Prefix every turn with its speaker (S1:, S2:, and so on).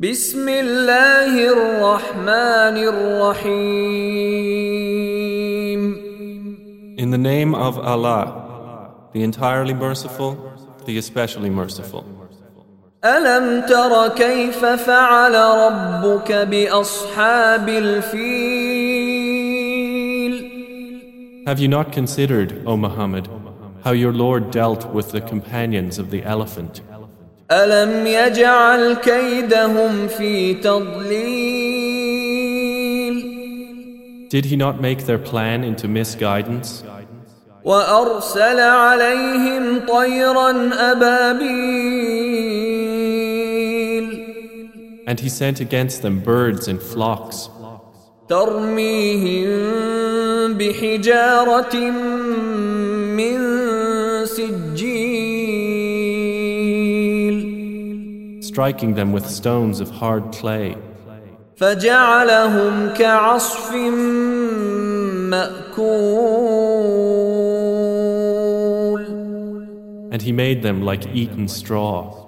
S1: بسم الله الرحمن الرحيم.
S2: In the name of Allah, the entirely merciful, the especially merciful.
S1: ألم تر كيف فعل ربك بأصحاب الفيل؟
S2: Have you not considered, O Muhammad, how your Lord dealt with the companions of the elephant?
S1: ألم يجعل كيدهم في تضليل؟
S2: Did he not make their plan into misguidance?
S1: وأرسل عليهم طيرا أبابيل
S2: And he sent against them birds in flocks,
S1: ترميهم بحجارة من سجيل
S2: striking them with stones of hard clay,
S1: فجعلهم كعصف مأكول
S2: and he made them like eaten straw.